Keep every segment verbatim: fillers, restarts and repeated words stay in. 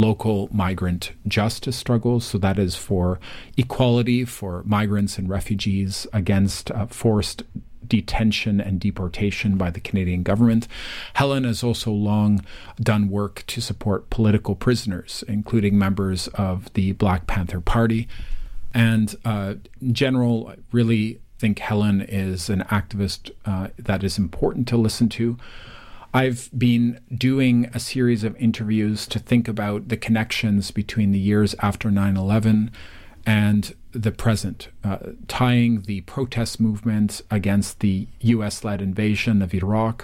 local migrant justice struggles. So that is for equality for migrants and refugees against uh, forced detention and deportation by the Canadian government. Helen has also long done work to support political prisoners, including members of the Black Panther Party. And uh, in general, I really think Helen is an activist uh, that is important to listen to. I've been doing a series of interviews to think about the connections between the years after nine eleven and the present, uh, tying the protest movement against the U S-led invasion of Iraq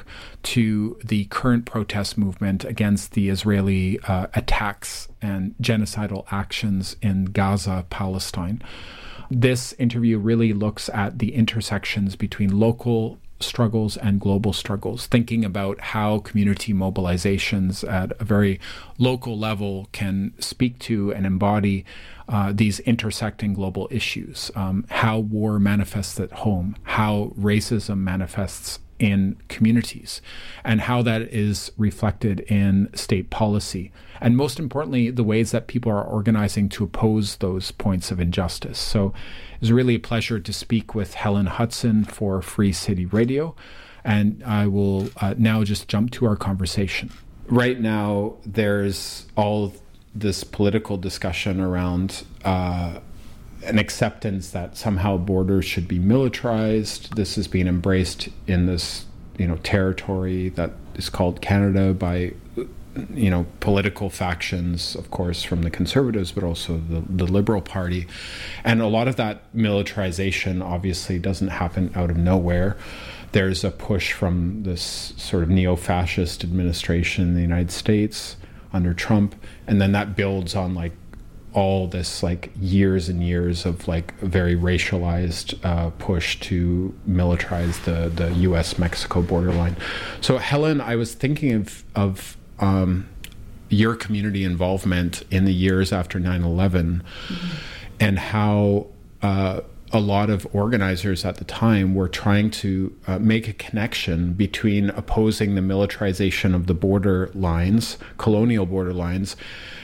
to the current protest movement against the Israeli uh, attacks and genocidal actions in Gaza, Palestine. This interview really looks at the intersections between local struggles and global struggles, thinking about how community mobilizations at a very local level can speak to and embody uh, these intersecting global issues, um, how war manifests at home, how racism manifests in communities, and how that is reflected in state policy. And most importantly, the ways that people are organizing to oppose those points of injustice. So it was really a pleasure to speak with Helen Hudson for Free City Radio. And I will uh, now just jump to our conversation. Right now, there's all this political discussion around uh, an acceptance that somehow borders should be militarized. This is being embraced in this, you know, territory that is called Canada by, you know, political factions, of course, from the Conservatives, but also the, the Liberal Party. And a lot of that militarization obviously doesn't happen out of nowhere. There's a push from this sort of neo-fascist administration in the United States under Trump, and then that builds on like all this like years and years of like very racialized uh, push to militarize the, the U S Mexico borderline. So Helen, I was thinking of, of um, your community involvement in the years after nine eleven, mm-hmm. and how uh, a lot of organizers at the time were trying to uh, make a connection between opposing the militarization of the border lines, colonial border lines,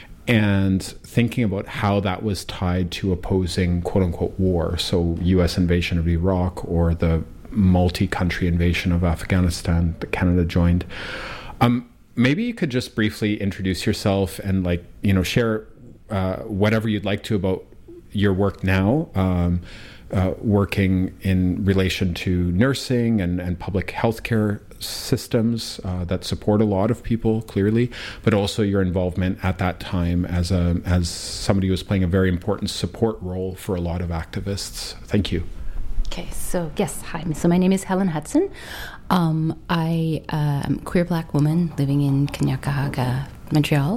and thinking about how that was tied to opposing quote-unquote war, so U S invasion of Iraq or the multi-country invasion of Afghanistan that Canada joined. Um, maybe you could just briefly introduce yourself and like, you know, share uh, whatever you'd like to about your work now, um, uh, working in relation to nursing and, and public healthcare systems uh, that support a lot of people, clearly, but also your involvement at that time as a as somebody who was playing a very important support role for a lot of activists. Thank you. Okay, so yes, hi. So my name is Helen Hudson. Um, I am a queer Black woman living in Kanien'kehá:ka, Montreal.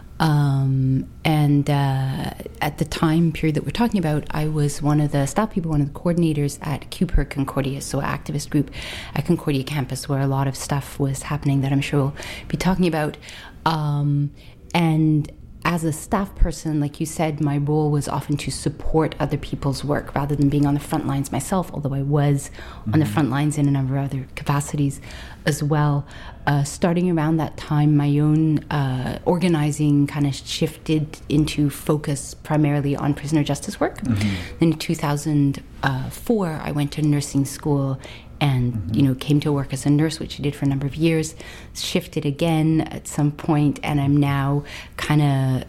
Um, and uh, at the time period that we're talking about, I was one of the staff people, one of the coordinators at Q Per Concordia, so an activist group at Concordia campus where a lot of stuff was happening that I'm sure we'll be talking about. Um, and as a staff person, like you said, my role was often to support other people's work rather than being on the front lines myself, although I was mm-hmm. on the front lines in a number of other capacities as well. Uh, starting around that time, my own uh, organizing kind of shifted into focus primarily on prisoner justice work. Mm-hmm. In two thousand four, I went to nursing school and, mm-hmm. you know, came to work as a nurse, which I did for a number of years, shifted again at some point, and I'm now kind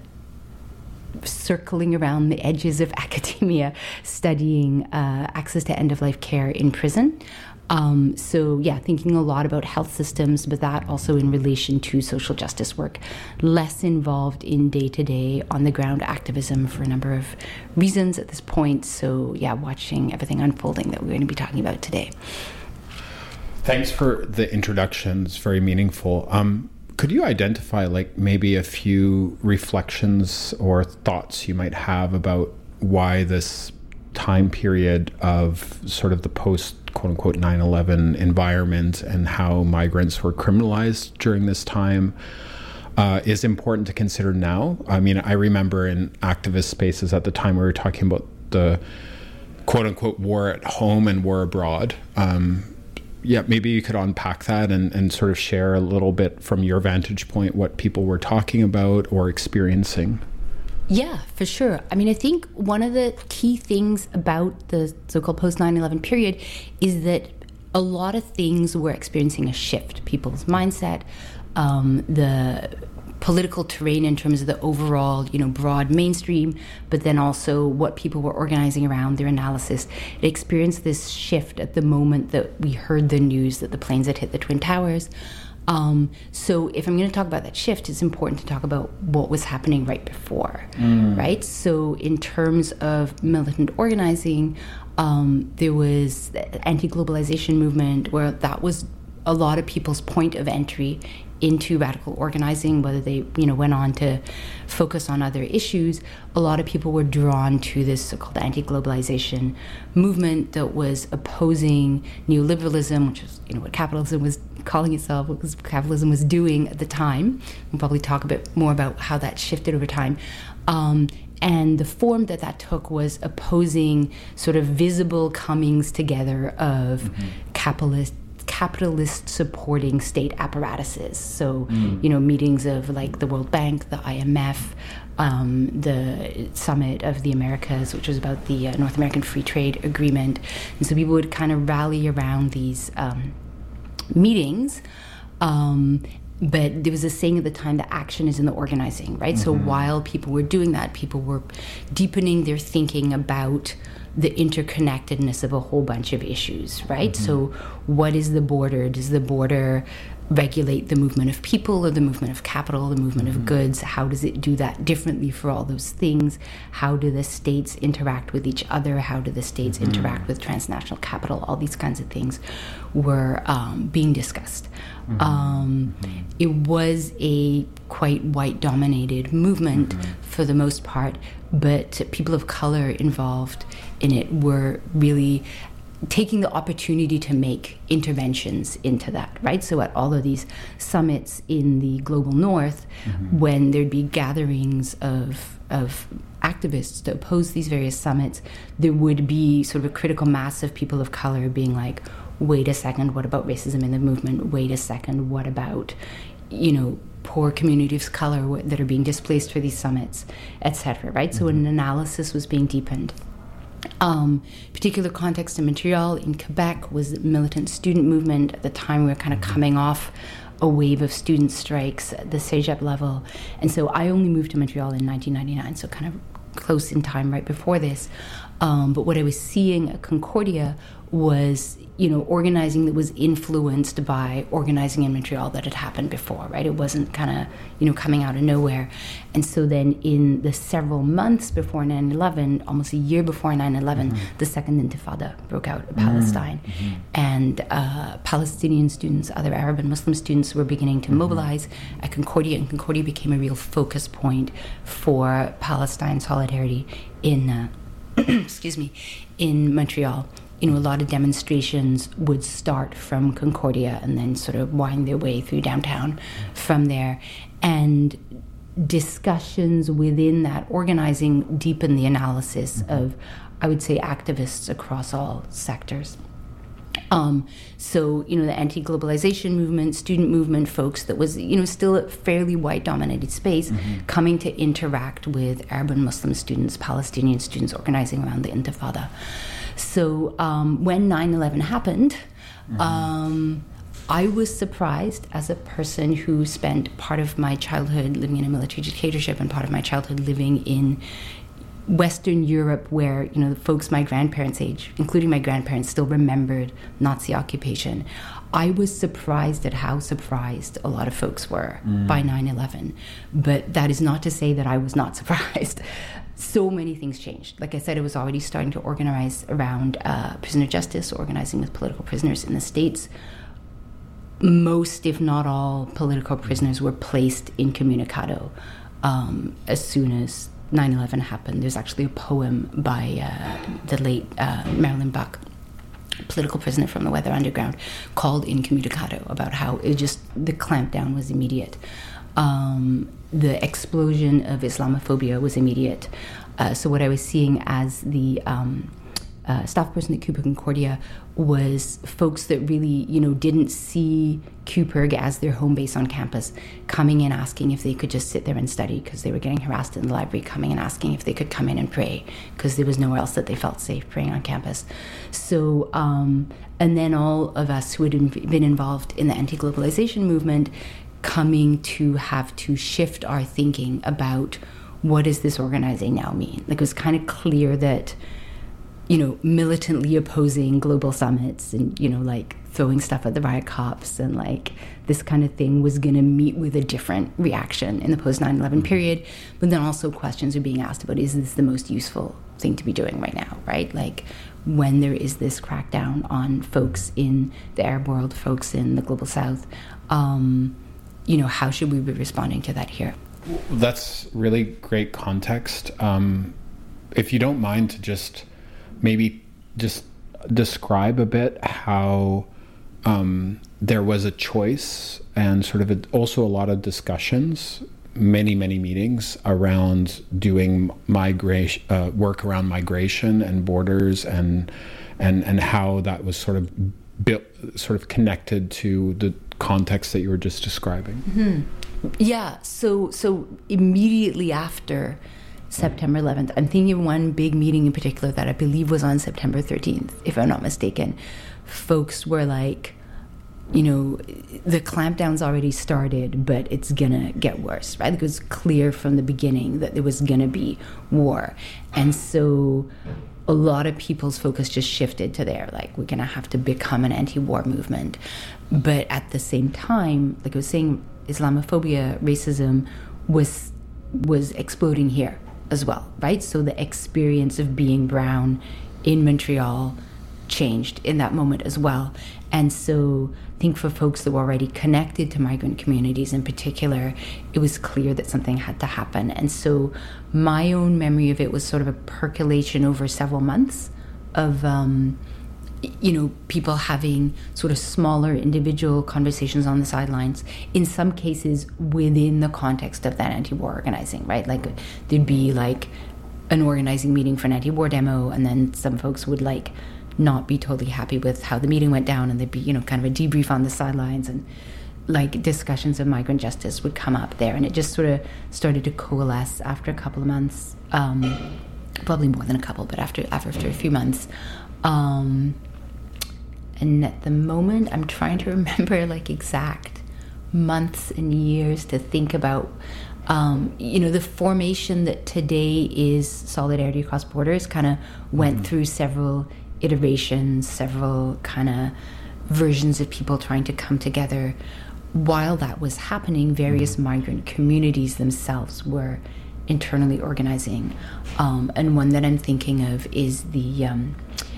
of circling around the edges of academia, studying uh, access to end-of-life care in prison. Um, so, yeah, thinking a lot about health systems, but that also in relation to social justice work. Less involved in day-to-day, on-the-ground activism for a number of reasons at this point. So, yeah, watching everything unfolding that we're going to be talking about today. Thanks for the introduction. It's very meaningful. Um, could you identify, like, maybe a few reflections or thoughts you might have about why this time period of sort of the post quote-unquote nine eleven environment and how migrants were criminalized during this time uh, is important to consider now? I mean, I remember in activist spaces at the time we were talking about the quote-unquote war at home and war abroad. Um, yeah, maybe you could unpack that and, and sort of share a little bit from your vantage point what people were talking about or experiencing. Yeah, for sure. I mean, I think one of the key things about the so-called post nine eleven period is that a lot of things were experiencing a shift. People's mindset, um, the political terrain in terms of the overall, you know, broad mainstream, but then also what people were organizing around, their analysis. It experienced this shift at the moment that we heard the news that the planes had hit the Twin Towers. Um, so if I'm going to talk about that shift, it's important to talk about what was happening right before, mm. right? So in terms of militant organizing, um, there was the anti-globalization movement where that was a lot of people's point of entry into radical organizing, whether they, you know, went on to focus on other issues. A lot of people were drawn to this so-called anti-globalization movement that was opposing neoliberalism, which is, you know, what capitalism was calling itself, what capitalism was doing at the time. We'll probably talk a bit more about how that shifted over time. Um, and the form that that took was opposing sort of visible comings together of mm-hmm. capitalist capitalist supporting state apparatuses. So, mm. you know, meetings of like the World Bank, the I M F, um, the Summit of the Americas, which was about the uh, North American Free Trade Agreement. And so people would kind of rally around these um, meetings. Um, but there was a saying at the time that action is in the organizing, right? Mm-hmm. So while people were doing that, people were deepening their thinking about the interconnectedness of a whole bunch of issues, right? Mm-hmm. So what is the border? Does the border regulate the movement of people or the movement of capital, the movement mm-hmm. of goods? How does it do that differently for all those things? How do the states interact with each other? How do the states mm-hmm. interact with transnational capital? All these kinds of things were um, being discussed. Mm-hmm. Um, mm-hmm. It was a quite white-dominated movement mm-hmm. for the most part, but people of color involved in it were really taking the opportunity to make interventions into that, right? So at all of these summits in the global north, mm-hmm. when there'd be gatherings of of activists to oppose these various summits, there would be sort of a critical mass of people of color being like, wait a second, what about racism in the movement? Wait a second, what about, you know, poor communities of color that are being displaced for these summits, et cetera, right? Mm-hmm. So an analysis was being deepened. Um, particular context in Montreal, in Quebec, was the militant student movement. At the time, we were kind of coming off a wave of student strikes at the cégep level. And so I only moved to Montreal in nineteen ninety-nine, so kind of close in time right before this. Um, but what I was seeing at Concordia was, you know, organizing that was influenced by organizing in Montreal that had happened before, right? It wasn't kind of, you know, coming out of nowhere. And so then in the several months before nine eleven, almost a year before nine eleven, mm-hmm. the second Intifada broke out in Palestine. Mm-hmm. And uh, Palestinian students, other Arab and Muslim students were beginning to mm-hmm. mobilize at Concordia, and Concordia became a real focus point for Palestine solidarity in, uh, excuse me, in Montreal. You know, a lot of demonstrations would start from Concordia and then sort of wind their way through downtown from there. And discussions within that organizing deepen the analysis of, I would say, activists across all sectors. Um, so, you know, the anti-globalization movement, student movement, folks that was, you know, still a fairly white-dominated space, mm-hmm. coming to interact with Arab and Muslim students, Palestinian students organizing around the Intifada. So um, when nine eleven happened, mm-hmm. um, I was surprised as a person who spent part of my childhood living in a military dictatorship and part of my childhood living in Western Europe, where, you know, the folks my grandparents' age, including my grandparents, still remembered Nazi occupation. I was surprised at how surprised a lot of folks were mm. by nine eleven. But that is not to say that I was not surprised. So many things changed. Like I said, it was already starting to organize around uh, prisoner justice, organizing with political prisoners in the States. Most, if not all, political prisoners were placed incommunicado um, as soon as nine eleven happened. There's actually a poem by uh, the late uh, Marilyn Buck, political prisoner from the Weather Underground, called Incommunicado, about how it just, the clampdown was immediate. Um, the explosion of Islamophobia was immediate. Uh, so what I was seeing as the um, uh, staff person at Cooper Concordia was folks that really, you know, didn't see CUPERG as their home base on campus, coming in asking if they could just sit there and study because they were getting harassed in the library, coming and asking if they could come in and pray because there was nowhere else that they felt safe praying on campus. So, um, and then all of us who had been involved in the anti-globalization movement coming to have to shift our thinking about what does this organizing now mean? Like, it was kind of clear that, you know, militantly opposing global summits and, you know, like throwing stuff at the riot cops and like this kind of thing was going to meet with a different reaction in the post nine eleven period. But then also questions are being asked about, is this the most useful thing to be doing right now, right? Like, when there is this crackdown on folks in the Arab world, folks in the global south, um, you know, how should we be responding to that here? That's really great context. Um, if you don't mind to just maybe just describe a bit how um, there was a choice and sort of a, also a lot of discussions, many, many meetings around doing migration, uh, work around migration and borders and, and, and how that was sort of built, sort of connected to the context that you were just describing. Mm-hmm. Yeah, so so immediately after September eleventh, I'm thinking of one big meeting in particular that I believe was on September thirteenth, if I'm not mistaken. Folks were like, you know, the clampdown's already started, but it's gonna get worse, right? It was clear from the beginning that there was gonna be war. And so a lot of people's focus just shifted to there, like, we're gonna have to become an anti-war movement. But at the same time, like I was saying, Islamophobia, racism was was exploding here as well, right? So the experience of being brown in Montreal changed in that moment as well. And so I think for folks that were already connected to migrant communities in particular, it was clear that something had to happen. And so my own memory of it was sort of a percolation over several months of um, you know, people having sort of smaller individual conversations on the sidelines, in some cases within the context of that anti-war organizing, right? Like, there'd be like an organizing meeting for an anti-war demo, and then some folks would like not be totally happy with how the meeting went down, and there'd be, you know, kind of a debrief on the sidelines, and like discussions of migrant justice would come up there, and it just sort of started to coalesce after a couple of months, um, probably more than a couple, but after after, after a few months. Um, And at the moment, I'm trying to remember like exact months and years to think about, um, you know, the formation that today is Solidarity Across Borders kind of went mm-hmm. through several iterations, several kind of versions of people trying to come together. While that was happening, various mm-hmm. migrant communities themselves were internally organizing. Um, and one that I'm thinking of is the um,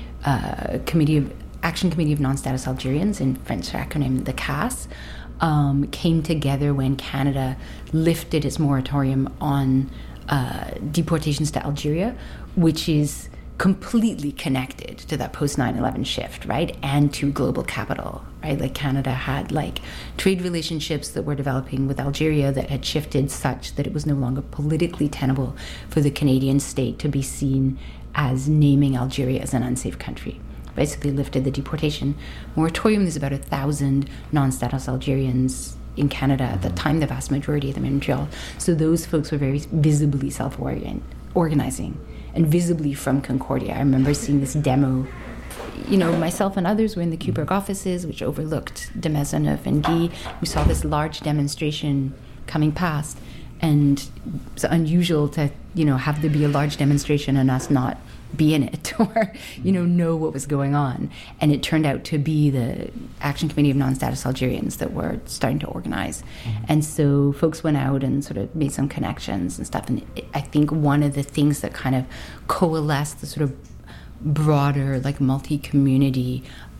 uh, Committee of Action Committee of Non-Status Algerians, in French acronym the C A S, um, came together when Canada lifted its moratorium on uh, deportations to Algeria, which is completely connected to that post nine eleven shift, right? And to global capital, right? Like, Canada had like trade relationships that were developing with Algeria that had shifted such that it was no longer politically tenable for the Canadian state to be seen as naming Algeria as an unsafe country. Basically lifted the deportation moratorium. There's about a thousand non-status Algerians in Canada at the time, the vast majority of them in Montreal. So those folks were very visibly self-organizing and visibly from Concordia. I remember seeing this demo. You know, myself and others were in the CUPERG offices, which overlooked de Maisonneuve and Guy. We saw this large demonstration coming past, and it's unusual to, you know, have there be a large demonstration and us not be in it or, you know, know what was going on. And it turned out to be the Action Committee of Non-Status Algerians that were starting to organize. Mm-hmm. And so folks went out and sort of made some connections and stuff. And it, I think one of the things that kind of coalesced the sort of broader, like, multi-community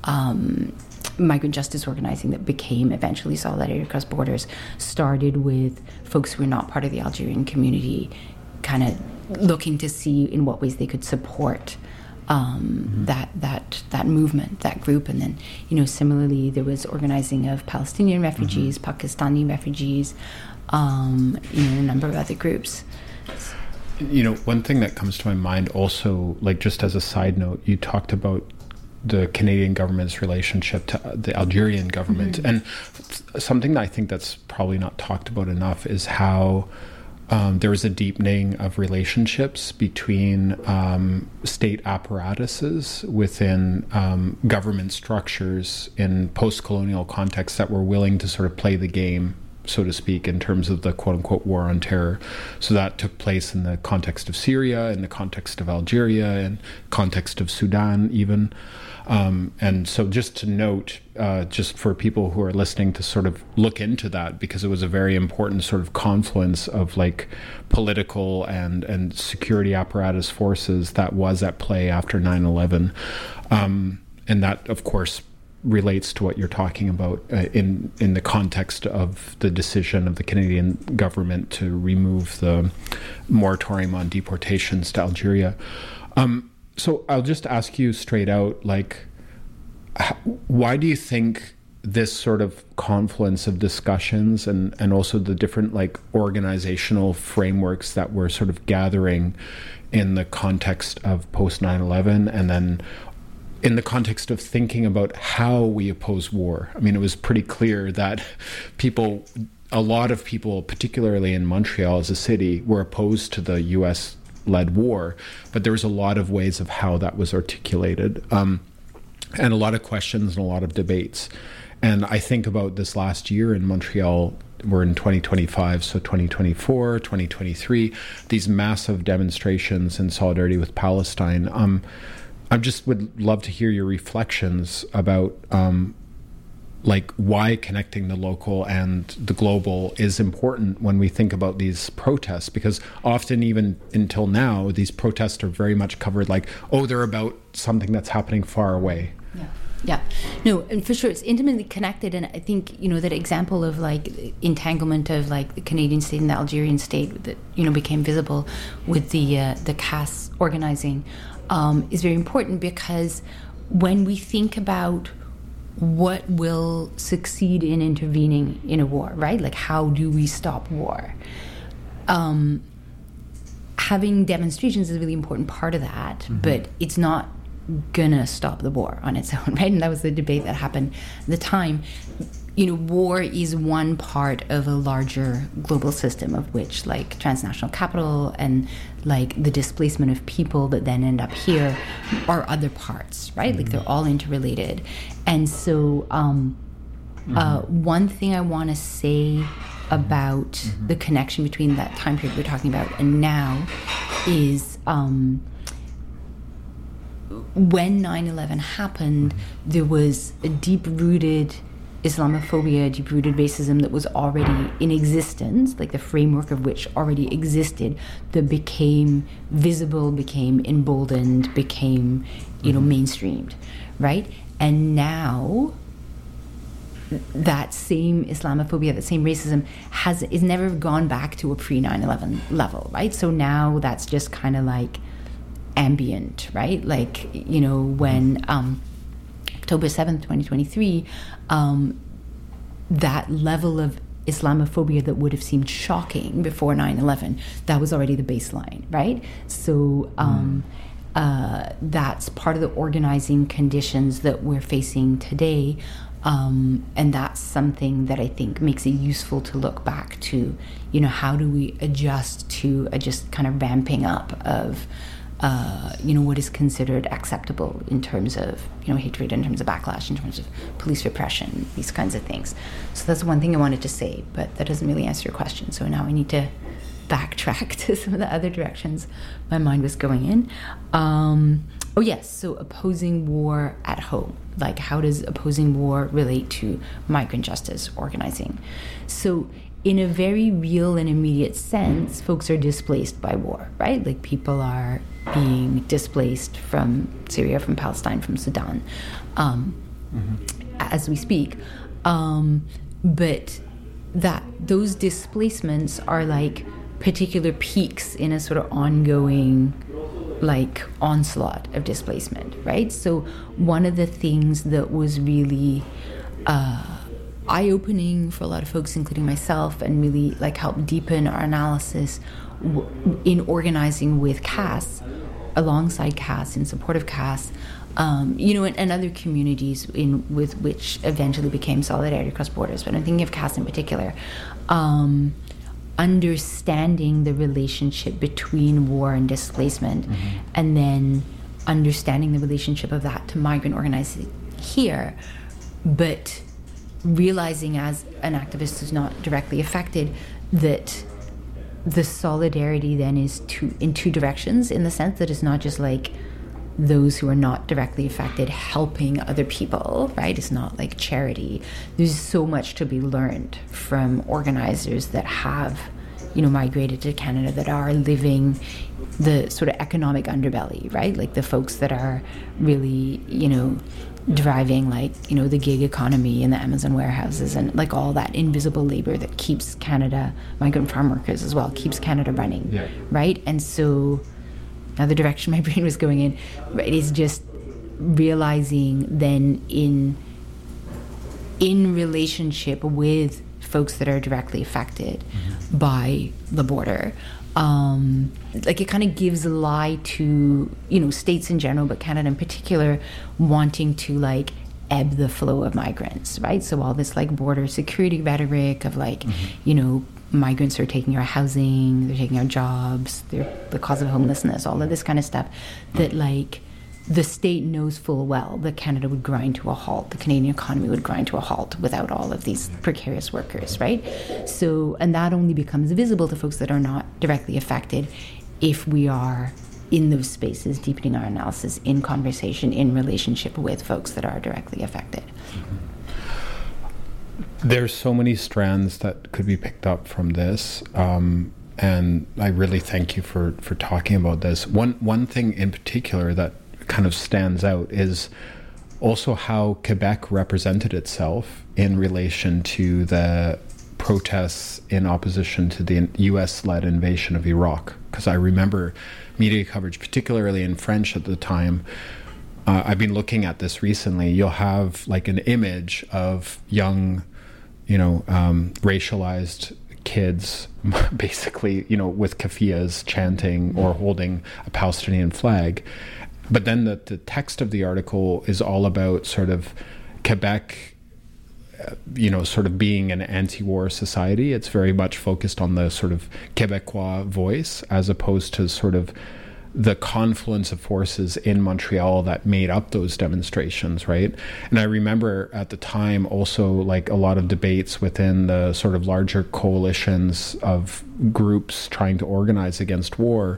um, migrant justice organizing that became eventually Solidarity Across Borders started with folks who were not part of the Algerian community kind of looking to see in what ways they could support um, mm-hmm. that that that movement, that group. And then, you know, similarly, there was organizing of Palestinian refugees, mm-hmm. Pakistani refugees, um, you know, a number of other groups. You know, one thing that comes to my mind also, like just as a side note, you talked about the Canadian government's relationship to the Algerian government. Mm-hmm. And something that I think that's probably not talked about enough is how um, there is a deepening of relationships between um, state apparatuses within um, government structures in post-colonial contexts that were willing to sort of play the game, so to speak, in terms of the quote-unquote war on terror. So that took place in the context of Syria, in the context of Algeria, in context of Sudan even. Um, and so just to note, uh, just for people who are listening to sort of look into that, because it was a very important sort of confluence of like political and, and security apparatus forces that was at play after nine eleven. Um, and that, of course, relates to what you're talking about uh, in in the context of the decision of the Canadian government to remove the moratorium on deportations to Algeria. Um, so I'll just ask you straight out, like, how, why do you think this sort of confluence of discussions and, and also the different like organizational frameworks that we're sort of gathering in the context of post nine eleven and then in the context of thinking about how we oppose war? I mean, it was pretty clear that people, a lot of people, particularly in Montreal as a city, were opposed to the U S-led war, but there was a lot of ways of how that was articulated, um, and a lot of questions and a lot of debates. And I think about this last year in Montreal, we're in twenty twenty-five, so twenty twenty-four, twenty twenty-three, these massive demonstrations in solidarity with Palestine. Um, I just would love to hear your reflections about um, like why connecting the local and the global is important when we think about these protests, because often even until now, these protests are very much covered like, oh, they're about something that's happening far away. Yeah. Yeah, no, and for sure, it's intimately connected. And I think, you know, that example of like entanglement of like the Canadian state and the Algerian state that, you know, became visible with the uh, the C A S organizing um, is very important, because when we think about what will succeed in intervening in a war, right? Like, how do we stop war? Um, having demonstrations is a really important part of that, mm-hmm. but it's not gonna stop the war on its own, right? And that was the debate that happened at the time. You know, war is one part of a larger global system, of which like transnational capital and like the displacement of people that then end up here are other parts, right? Mm-hmm. Like they're all interrelated. And so um, mm-hmm. uh, one thing I want to say about mm-hmm. the connection between that time period we're talking about and now is um, when nine eleven happened, there was a deep-rooted Islamophobia, deep-rooted racism that was already in existence, like the framework of which already existed, that became visible, became emboldened, became, you know, mainstreamed, right? And now that same Islamophobia, that same racism has is never gone back to a pre nine eleven level, right? So now that's just kind of like ambient, right? Like, you know, when um, October seventh, twenty twenty-three, um, that level of Islamophobia that would have seemed shocking before nine eleven, that was already the baseline, right? So um, mm. uh, that's part of the organizing conditions that we're facing today. Um, and that's something that I think makes it useful to look back to, you know, how do we adjust to a just kind of ramping up of Uh, you know, what is considered acceptable in terms of, you know, hatred, in terms of backlash, in terms of police repression, these kinds of things. So that's one thing I wanted to say, but that doesn't really answer your question. So now I need to backtrack to some of the other directions my mind was going in. Um, oh yes, so opposing war at home. Like, how does opposing war relate to migrant justice organizing? So in a very real and immediate sense, folks are displaced by war, right? Like, people are being displaced from Syria, from Palestine, from Sudan, um, mm-hmm. as we speak. Um, but that those displacements are like particular peaks in a sort of ongoing, like, onslaught of displacement, right? So one of the things that was really uh, eye-opening for a lot of folks, including myself, and really like helped deepen our analysis w- in organizing with C A S, alongside C A S, in support of C A S, um, you know, and, and other communities in with which eventually became Solidarity Across Borders. But I'm thinking of C A S in particular. Um, understanding the relationship between war and displacement, mm-hmm. and then understanding the relationship of that to migrant organizing here, but realizing as an activist who's not directly affected that the solidarity then is two, in two directions, in the sense that it's not just like those who are not directly affected helping other people, right? It's not like charity. There's so much to be learned from organizers that have, you know, migrated to Canada, that are living the sort of economic underbelly, right? Like the folks that are really, you know, driving like, you know, the gig economy in the Amazon warehouses and like all that invisible labor that keeps Canada, migrant farm workers as well, keeps Canada running, yeah. right? And so now the direction my brain was going in, right, is just realizing then in in relationship with folks that are directly affected mm-hmm. by the border, um, like it kind of gives a lie to, you know, states in general, but Canada in particular, wanting to like ebb the flow of migrants, right? So all this like border security rhetoric of like, mm-hmm. you know, migrants are taking our housing, they're taking our jobs, they're the cause of homelessness, all of this kind of stuff that like the state knows full well that Canada would grind to a halt, the Canadian economy would grind to a halt without all of these precarious workers, right? So, and that only becomes visible to folks that are not directly affected if we are in those spaces, deepening our analysis in conversation, in relationship with folks that are directly affected. Mm-hmm. There's so many strands that could be picked up from this, um, and I really thank you for, for talking about this. One one thing in particular that kind of stands out is also how Quebec represented itself in relation to the protests in opposition to the U S-led invasion of Iraq. Because I remember media coverage, particularly in French at the time. Uh, I've been looking at this recently. You'll have like an image of young, you know, um, racialized kids, basically, you know, with keffiyehs chanting or holding a Palestinian flag. But then the, the text of the article is all about sort of Quebec, uh, you know, sort of being an anti-war society. It's very much focused on the sort of Quebecois voice as opposed to sort of the confluence of forces in Montreal that made up those demonstrations, right? And I remember at the time also like a lot of debates within the sort of larger coalitions of groups trying to organize against war,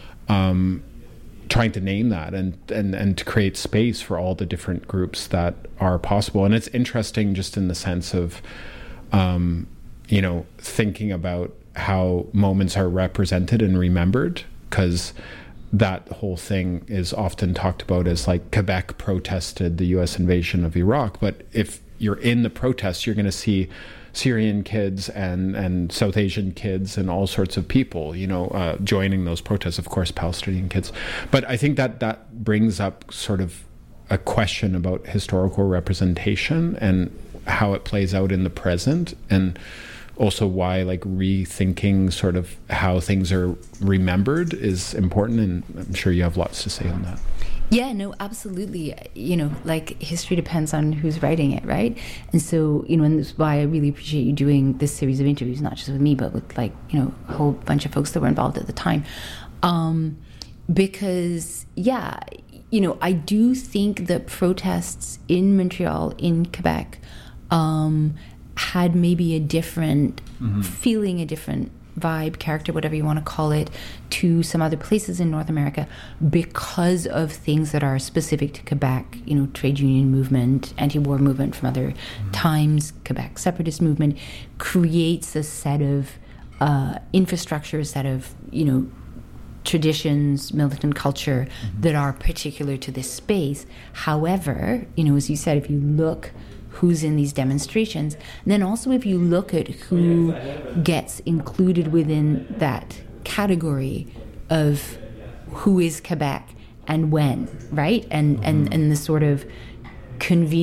um, trying to name that and, and, and to create space for all the different groups that are possible. And it's interesting just in the sense of, um, you know, thinking about how moments are represented and remembered, because that whole thing is often talked about as like Quebec protested the U S invasion of Iraq. But if you're in the protests, you're going to see Syrian kids and, and South Asian kids and all sorts of people, you know, uh, joining those protests, of course, Palestinian kids. But I think that that brings up sort of a question about historical representation and how it plays out in the present, and also why like rethinking sort of how things are remembered is important. And I'm sure you have lots to say on that. Yeah, no, absolutely. You know, like history depends on who's writing it, right? And so, you know, and that's why I really appreciate you doing this series of interviews, not just with me, but with like, you know, a whole bunch of folks that were involved at the time. Um, because, yeah, you know, I do think that protests in Montreal, in Quebec, um, had maybe a different mm-hmm. feeling, a different vibe, character, whatever you want to call it, to some other places in North America because of things that are specific to Quebec, you know, trade union movement, anti-war movement from other mm-hmm. times, Quebec separatist movement, creates a set of uh, infrastructure, a set of, you know, traditions, militant culture mm-hmm. that are particular to this space. However, you know, as you said, if you look who's in these demonstrations, and then also if you look at who gets included within that category of who is Quebec and when, right? And mm-hmm. and, and the sort of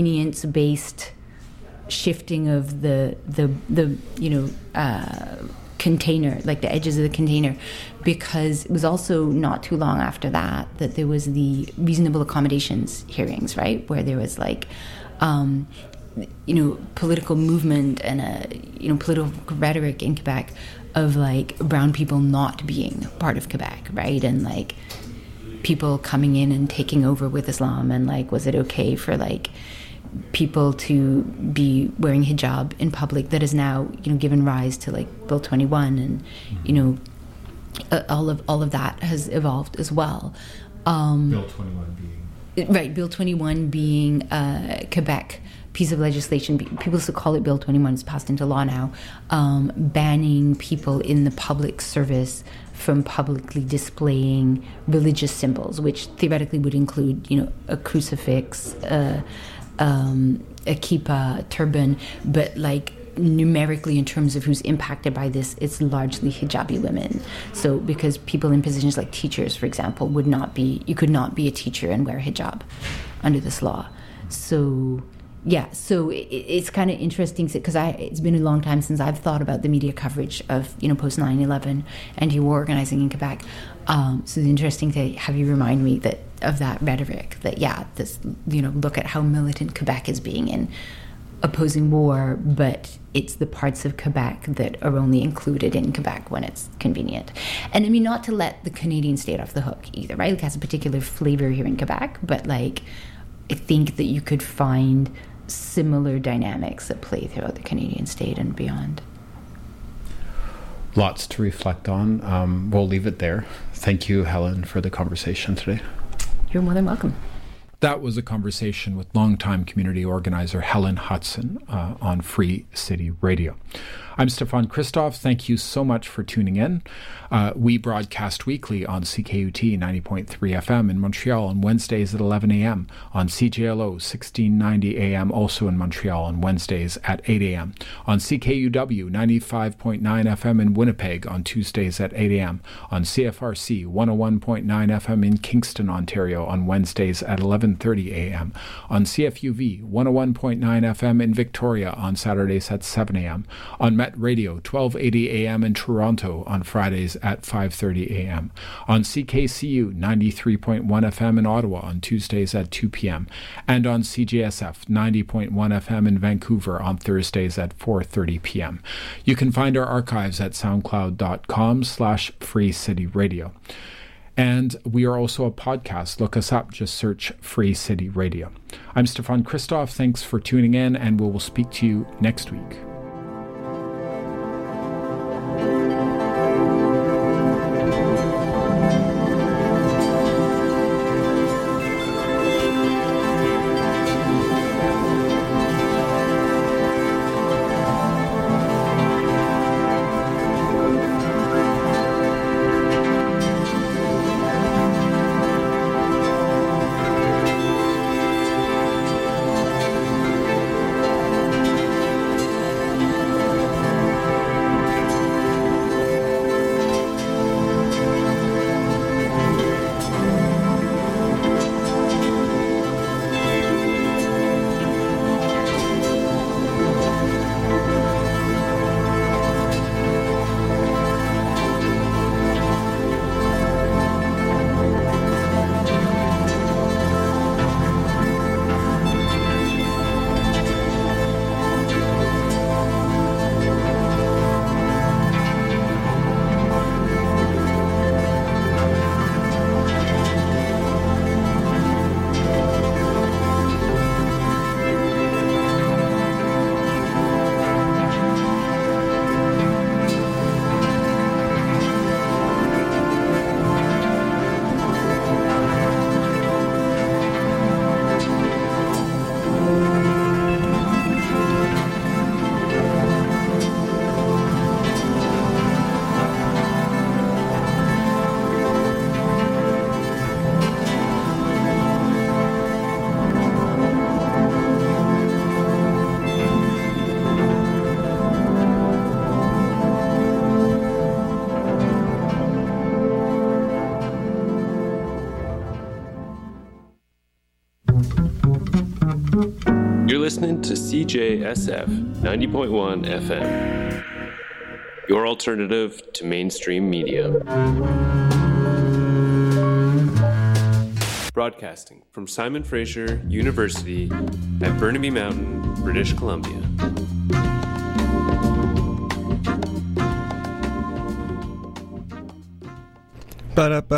convenience-based shifting of the the the you know uh, container, like the edges of the container, because it was also not too long after that that there was the reasonable accommodations hearings, right, where there was like, um, you know, political movement and a, you know, political rhetoric in Quebec of like brown people not being part of Quebec, right, and like people coming in and taking over with Islam, and like, was it okay for like people to be wearing hijab in public? That is now, you know, given rise to like Bill twenty-one, and you know, uh, all of all of that has evolved as well. Um, Bill twenty-one being right, Bill twenty-one being a Quebec piece of legislation. People still call it Bill twenty-one. It's passed into law now, um, banning people in the public service from publicly displaying religious symbols, which theoretically would include, you know, a crucifix, uh, um, a kippah, a turban, but like numerically in terms of who's impacted by this, it's largely hijabi women. So because people in positions like teachers, for example, would not be, you could not be a teacher and wear hijab under this law. So yeah, so it, it's kind of interesting because I it's been a long time since I've thought about the media coverage of, you know, post nine eleven anti-war organizing in Quebec. Um, so it's interesting to have you remind me that of that rhetoric, that yeah, this, you know, look at how militant Quebec is being in opposing war, but it's the parts of Quebec that are only included in Quebec when it's convenient. And I mean, not to let the Canadian state off the hook either, right? It has a particular flavor here in Quebec, but like, I think that you could find similar dynamics that play throughout the Canadian state and beyond. Lots to reflect on. Um, we'll leave it there. Thank you, Helen, for the conversation today. You're more than welcome. That was a conversation with longtime community organizer Helen Hudson uh, on Free City Radio. I'm Stefan Christoff. Thank you so much for tuning in. Uh, we broadcast weekly on C K U T ninety point three F M in Montreal on Wednesdays at eleven a.m., on C J L O sixteen ninety A M, also in Montreal on Wednesdays at eight a.m., on C K U W ninety-five point nine F M in Winnipeg on Tuesdays at eight a.m., on C F R C one oh one point nine F M in Kingston, Ontario on Wednesdays at eleven thirty a.m., on C F U V one oh one point nine F M in Victoria on Saturdays at seven a.m., on Met Radio twelve eighty A M in Toronto on Fridays at five thirty A M, on C K C U ninety-three point one F M in Ottawa on Tuesdays at two p.m., and on C J S F ninety point one F M in Vancouver on Thursdays at four thirty p.m. You can find our archives at soundcloud.com slash Free City Radio. And we are also a podcast. Look us up. Just search Free City Radio. I'm Stefan Christoff. Thanks for tuning in, and we will speak to you next week. You're listening to C J S F ninety point one F M. your alternative to mainstream media. Broadcasting from Simon Fraser University at Burnaby Mountain, British Columbia. Ba-da-ba.